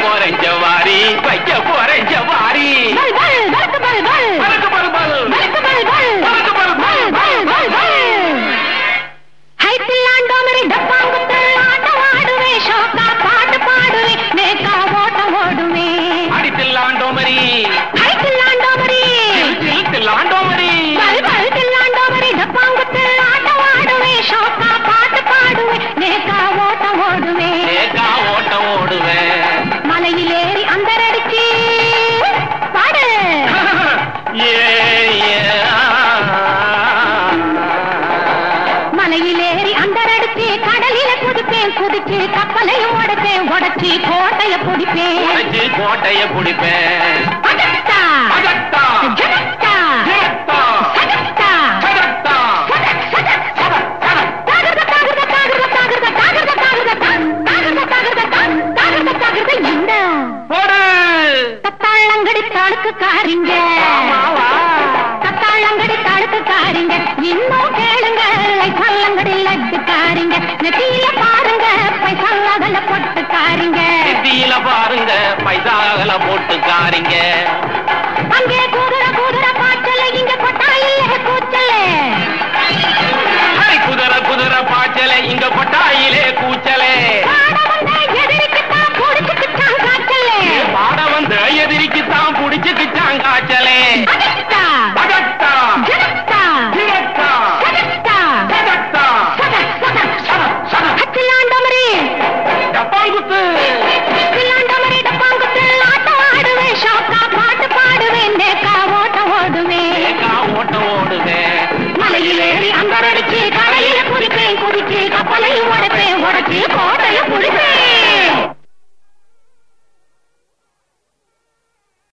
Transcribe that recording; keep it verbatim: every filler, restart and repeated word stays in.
போறேன் ஜவாரி வைக்க போறேன் ஜவாரி மலையிலேறி அந்தரடிச்சு பாடு மலையிலேறி அந்தரடிச்சு கடலில குதிப்பேன் குதிச்சு கப்பலையும் உடைப்பேன் உடைச்சு கோட்டைய பிடிப்பேன் கோட்டைய பிடிப்பேன் தத்தாளங்கடி தடுக்கு காரிங்க தத்தாளங்கடி தடுக்கு காரிங்க இன்னும் கேளுங்க பல்லங்கடி லட்டு காரிங்க நெத்தியில பாருங்க பைசாகல பொட்டு காரிங்க நெத்தியில பாருங்க பைசாகல போட்டு காரிங்க அங்கே குதிரை குதிரை பாய்ச்சல இங்க கொட்டா இல்ல கூச்சல குதிரை குதிரை பாய்ச்சல இங்க கொட்டாயிலே கூச்சலே பாட வந்த எதிரிக்கு தான் புடிச்சுக்கிச்சான் காய்ச்சலே பாட்டு பாடுவேன் ஓட்ட ஓடுவேன் மலையிலேறி அந்தரடிச்சு கரையில குதிப்பேன் குதிச்சு கப்பலை உடைப்பேன் உடைச்சு கோட்டைய குடிப்பேன்